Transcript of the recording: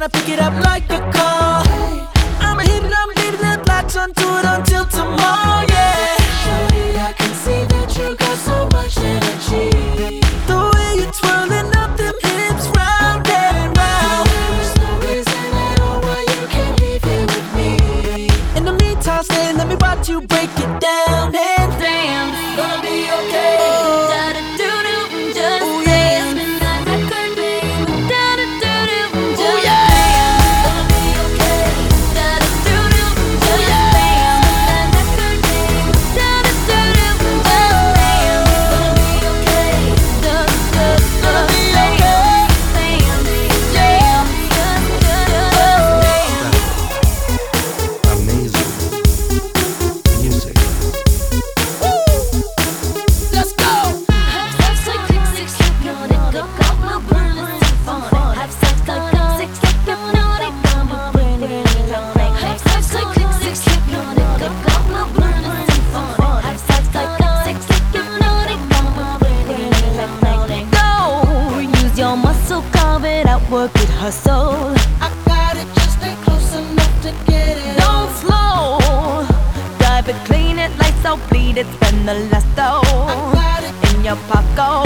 wanna pick it up like a call. I'm hitting, I'm leaving it, lights on, do it until tomorrow, yeah. Shorty, I can see that you got so much energy. The way you're twirling up them hips round and round. There is no reason at all why you can't leave here with me. In the meantime, stay, let me watch you break it down. And Damn, it's gonna be okay. Da-da-doo-doo, just oh, dance. yeah. Midnight record, baby. Da-da-doo-doo, just Oh, yeah. dance. Gonna be okay. Da-da-doo-doo, just dance. Midnight record, baby. Da-da-doo-doo, just dance. Gonna be okay. Gonna be okay. Amazing music. Let's go. Go, use your muscle, carve it out, work it, hustle. I got it, just stay close enough to get it. Don't slow, drive it, clean it, lights out, bleed it, spend the last I dough got it. in your pocket.